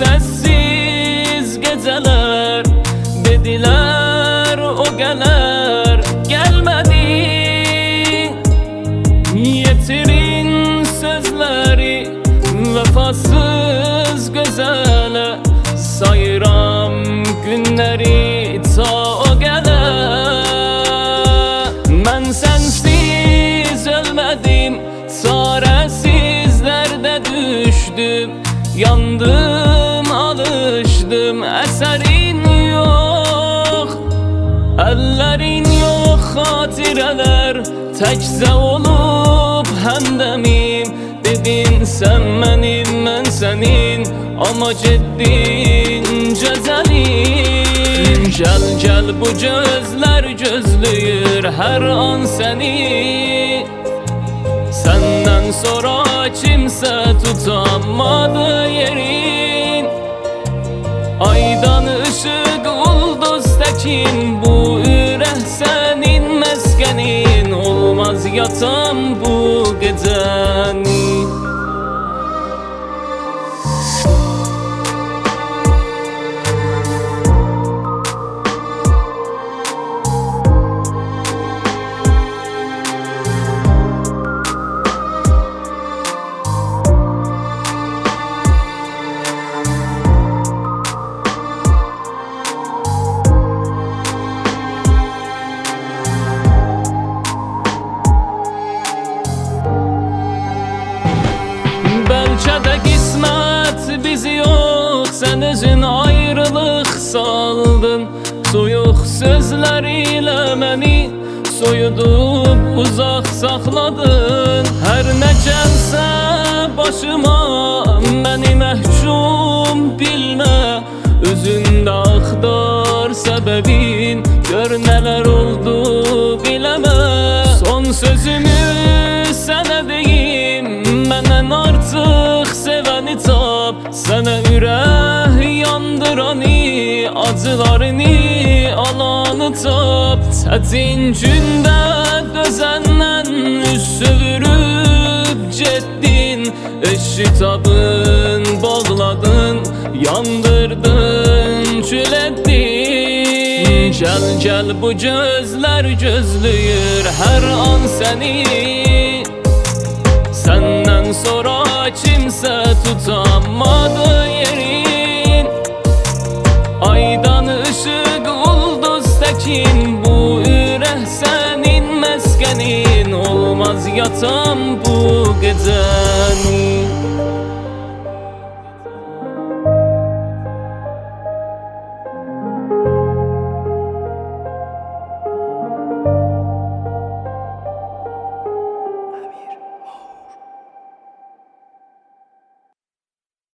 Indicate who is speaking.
Speaker 1: sessiz geceler, dediler o gelir, gelmedi. Yetirin sözleri vefasız gözele, sayıram günleri ta o gelir. Ben sensiz ölmedim, çaresiz derde düştüm. Yandım, alıştım, eserin yok, ellerin yok, hatireler tekze olup hemdemim. Dedin sen benim, ben senin, ama ciddin cezelim. Gel gel, bu gözler gözlüyür her an seni. Senden sonra kimse tutamadı yerin. Aydan ışık ulduz tekin, bu ürək senin meskenin. Olmaz yatam bu geceni. Bəlkə də qismət bizi yox, sən özün ayrılıq saldın. Soyuq sözlər ilə məni soyudub uzaq saxladın. Hər nə gəlsə başıma məni məhkum bilmə. Özündə axtar səbəbin, gör nələr oldu biləmə. Son sözümü sənə deyim, məndən artıq sevəni tap. Sənə ürək yandıranı, acılarını alanı tap. Çətin gündə dözəndən üz çevirib getdin. Eşitabın bağladın, yandırdın, kül etdin. Gel gel, bu gözler gözlüyür her an seni. Senden sonra kimse tutamadı yerin. Aydan ışık ulduz tekin, bu ürək senin meskenin. Olmaz yatam bu geceni.